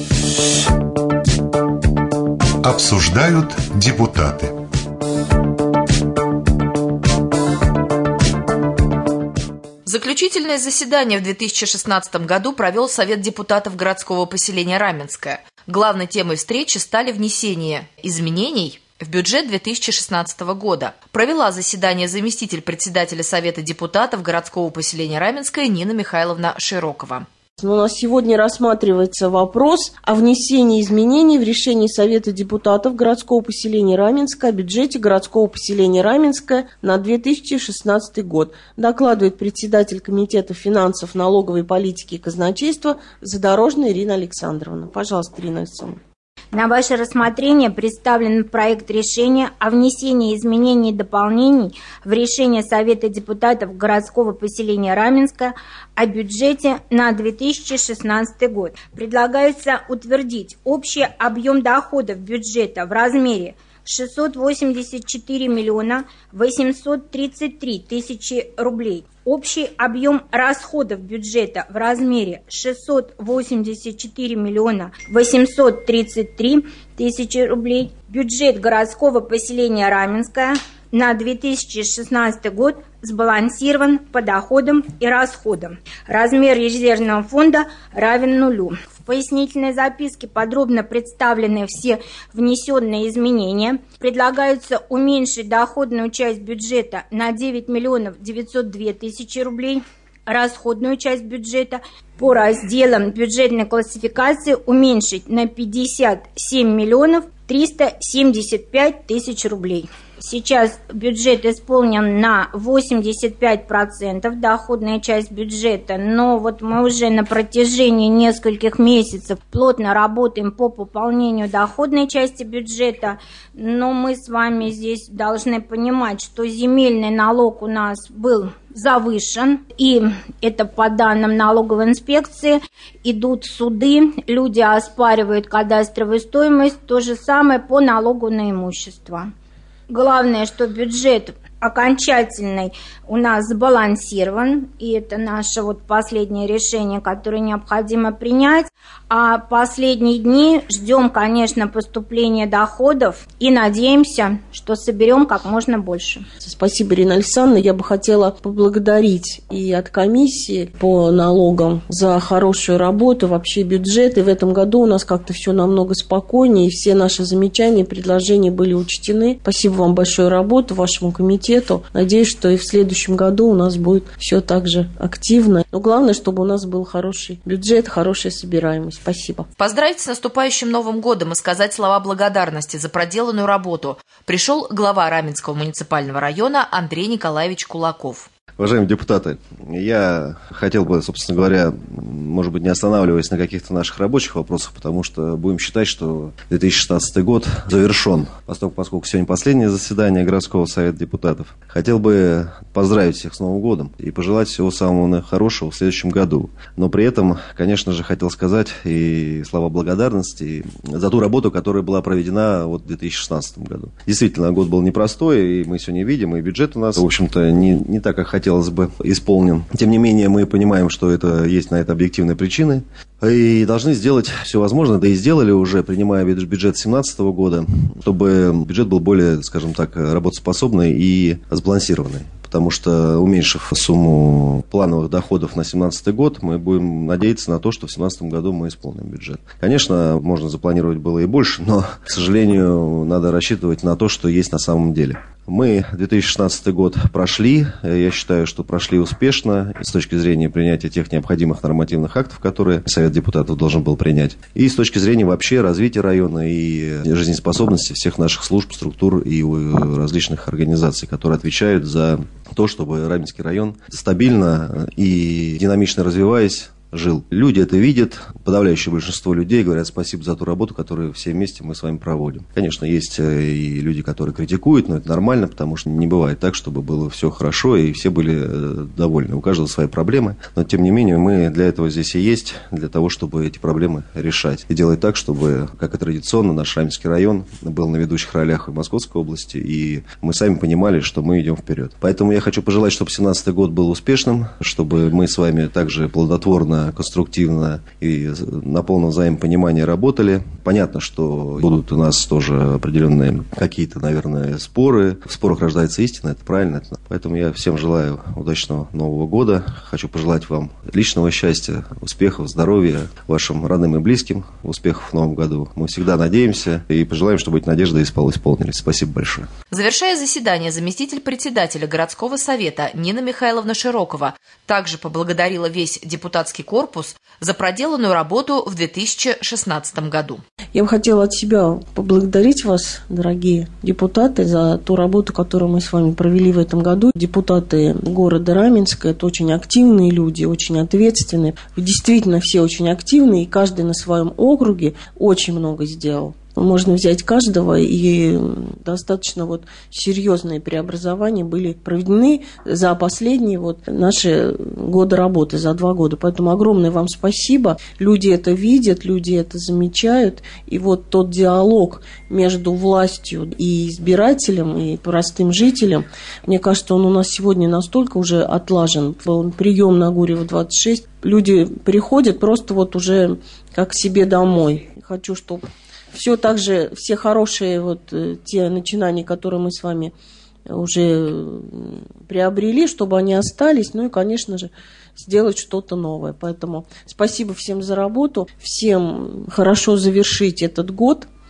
Обсуждают депутаты. Заключительное заседание в 2016 году провел Совет депутатов городского поселения Раменское. Главной темой встречи стали внесение изменений в бюджет 2016 года. Провела заседание заместитель председателя Совета депутатов городского поселения Раменское Нина Михайловна Широкова. У нас сегодня рассматривается вопрос о внесении изменений в решение Совета депутатов городского поселения Раменское о бюджете городского поселения Раменское на 2016 год. Докладывает председатель комитета финансов, налоговой политики и казначейства Задорожная Ирина Александровна. Пожалуйста, Ирина Александровна. На ваше рассмотрение представлен проект решения о внесении изменений и дополнений в решение Совета депутатов городского поселения Раменское о бюджете на 2016 год. Предлагается утвердить общий объем доходов бюджета в размере 684 миллиона 833 тысячи рублей. Общий объем расходов бюджета в размере 684 миллиона 833 тысячи рублей. Бюджет городского поселения Раменское на 2016 год сбалансирован по доходам и расходам. Размер резервного фонда равен нулю. В пояснительной записке подробно представлены все внесенные изменения. Предлагается уменьшить доходную часть бюджета на 9 миллионов 902 тысячи рублей. Расходную часть бюджета по разделам бюджетной классификации уменьшить на 57 миллионов 375 тысяч рублей. Сейчас бюджет исполнен на 85%, доходная часть бюджета, но вот мы уже на протяжении нескольких месяцев плотно работаем по пополнению доходной части бюджета, но мы с вами здесь должны понимать, что земельный налог у нас был завышен, и это по данным налоговой инспекции, идут суды, люди оспаривают кадастровую стоимость, то же самое по налогу на имущество. Главное, что бюджет окончательный у нас сбалансирован, и это наше вот последнее решение, которое необходимо принять. А последние дни ждем, конечно, поступления доходов и надеемся, что соберем как можно больше. Спасибо, Ирина Александровна. Я бы хотела поблагодарить и от комиссии по налогам за хорошую работу, вообще бюджет. И в этом году у нас как-то все намного спокойнее, и все наши замечания и предложения были учтены. Спасибо вам большое работу, вашему комитету. Надеюсь, что и в следующем году у нас будет все так же активно. Но главное, чтобы у нас был хороший бюджет, хорошая собираемость. Спасибо. Поздравить с наступающим Новым годом и сказать слова благодарности за проделанную работу пришел глава Раменского муниципального района Андрей Николаевич Кулаков. Уважаемые депутаты, я хотел бы, собственно говоря, может быть, не останавливаясь на каких-то наших рабочих вопросах, потому что будем считать, что 2016 год завершен, поскольку сегодня последнее заседание городского совета депутатов. Хотел бы поздравить всех с Новым годом и пожелать всего самого хорошего в следующем году. Но при этом, конечно же, хотел сказать и слова благодарности за ту работу, которая была проведена в 2016 году. Действительно, год был непростой, и мы сегодня видим, и бюджет у нас, в общем-то, не так, как хотелось бы, исполнен. Тем не менее, мы понимаем, что это есть на это объективные причины, и должны сделать все возможное, да и сделали уже, принимая бюджет 2017 года, чтобы бюджет был более, скажем так, работоспособный и сбалансированный. Потому что, уменьшив сумму плановых доходов на 2017 год, мы будем надеяться на то, что в 2017 году мы исполним бюджет. Конечно, можно запланировать было и больше, но, к сожалению, надо рассчитывать на то, что есть на самом деле. Мы 2016 год прошли, я считаю, что прошли успешно с точки зрения принятия тех необходимых нормативных актов, которые Совет депутатов должен был принять, и с точки зрения вообще развития района и жизнеспособности всех наших служб, структур и различных организаций, которые отвечают за то, чтобы Раменский район стабильно и динамично развиваясь, жил. Люди это видят, подавляющее большинство людей говорят спасибо за ту работу, которую все вместе мы с вами проводим. Конечно, есть и люди, которые критикуют, но это нормально, потому что не бывает так, чтобы было все хорошо и все были довольны. У каждого свои проблемы, но тем не менее мы для этого здесь и есть, для того, чтобы эти проблемы решать. И делать так, чтобы, как и традиционно, наш Раменский район был на ведущих ролях в Московской области, и мы сами понимали, что мы идем вперед. Поэтому я хочу пожелать, чтобы 2017 год был успешным, чтобы мы с вами также плодотворно оперативно, конструктивно и на полном взаимопонимании работали. Понятно, что будут у нас тоже определенные какие-то, наверное, споры. В спорах рождается истина, это правильно. Поэтому я всем желаю удачного Нового года. Хочу пожелать вам личного счастья, успехов, здоровья, вашим родным и близким, успехов в Новом году. Мы всегда надеемся и пожелаем, чтобы эти надежды исполнились. Спасибо большое. Завершая заседание, заместитель председателя городского совета Нина Михайловна Широкова также поблагодарила весь депутатский корпус за проделанную работу в 2016 году. Я бы хотела от себя поблагодарить вас, дорогие депутаты, за ту работу, которую мы с вами провели в этом году. Депутаты города Раменска – это очень активные люди, очень ответственные. Вы действительно все очень активные, и каждый на своем округе очень много сделал. Можно взять каждого, и достаточно серьезные преобразования были проведены за последние наши годы работы, за 2 года. Поэтому огромное вам спасибо. Люди это видят, люди это замечают. И тот диалог между властью и избирателем, и простым жителем, мне кажется, он у нас сегодня настолько уже отлажен. Был прием на Гурьева 26. Люди приходят просто уже как к себе домой. Хочу, чтобы все так же, все хорошие те начинания, которые мы с вами уже приобрели, чтобы они остались, и, конечно же, сделать что-то новое. Поэтому спасибо всем за работу, всем хорошо завершить этот год